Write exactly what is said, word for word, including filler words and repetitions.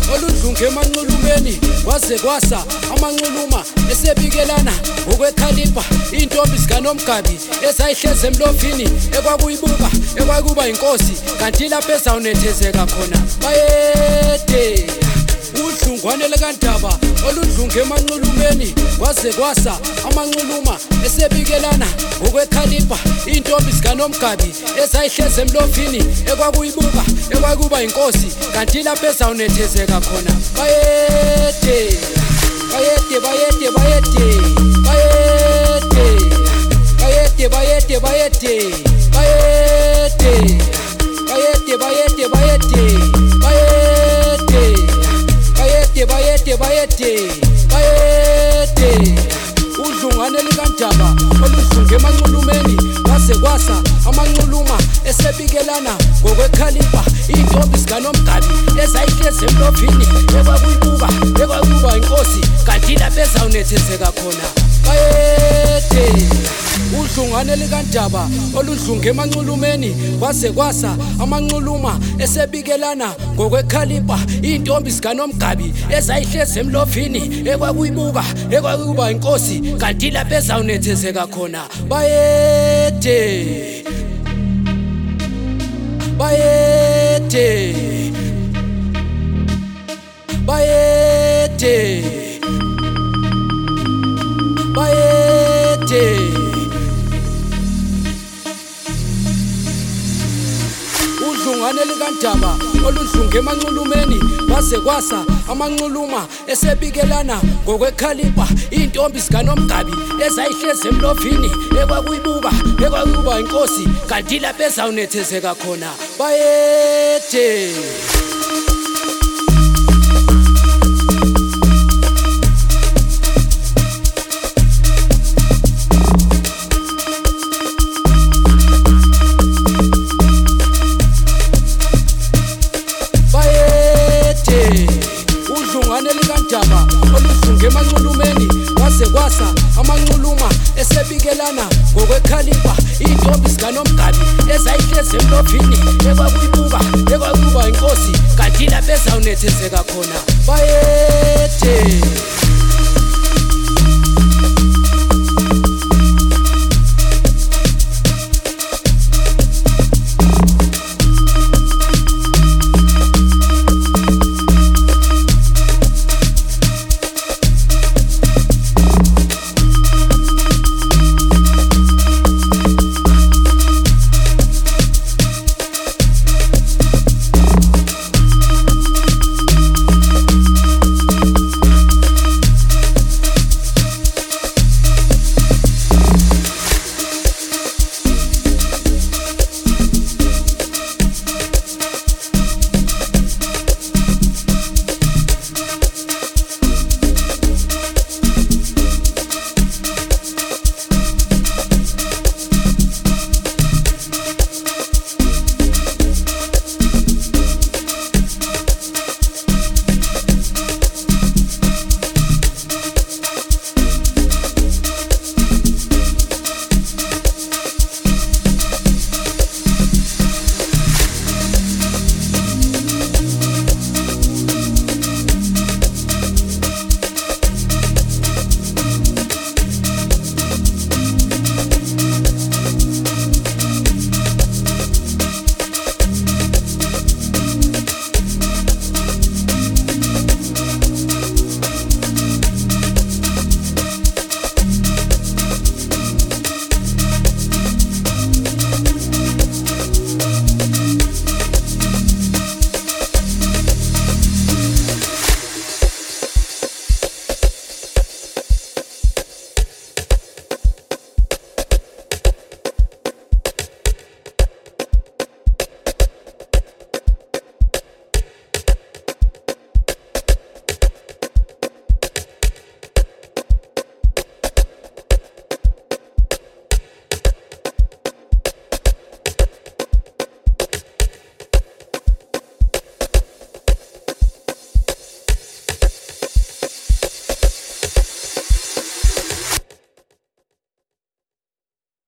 oludlunge emanxulumeni kwaze kwasa amanxuluma esebikelana ngokwekhalipa intombi zikaNomgabi ezayihleze emlofini ekwakuyibuka ekwakuba inkosi kanti lapho ezawunethezeka khona bayede udlungwane lekaNdaba oludlunge emanxulumeni kwaze kwasa amanxuluma esebikelana ngokwekhalipa intombi zikaNomgabi ezayihleze emlofini ekwakuyibuka ekwakuba inkosi kanti lapho ezawunethezeka khona bayede bayede bayede bayede bayede bayede bayede bayede bayede bayede bayede bayede bayede bayede bayede bayede bayede udlungane likaNdaba oludlunge emanxulumeni kwaze kwasa amanxuluma esebikelana ngokwekhalipa intombi zikaNomgabi ezayihleze emlofini ekwakuyibuka ekwakuba inkosi kanti lapho ezawunethezeka khona bayede udlungane likaNdaba oludlunge emanxulumeni kwaze kwasa amanxuluma esebikelana ngokwekhalipa intombi zikaNomgabi ezayihleze emlofini ekwakuyibuka ekwakuba inkosi kanti lapho ezawunethezeka khona bayede bayede bayede bayede udlungane likaNdaba oludlunge emanxulumeni kwaze kwasa amanxuluma esebikelana ngokwekhalipa intombi zikaNomgabi ezayihleze emlofini ekwakuyibuka ekwakuba inkosi kanti lapho ezawunethezeka khona bayede udlungane likaNdaba oludlunge emanxulumeni kwaze kwasa amanxuluma esebikelana ngokwekhalipa intombi zikaNomgabi ezayihleze emlofini ekwakuyibuka ekwakuba inkosi kanti lapho ezawunethezeka khona bayede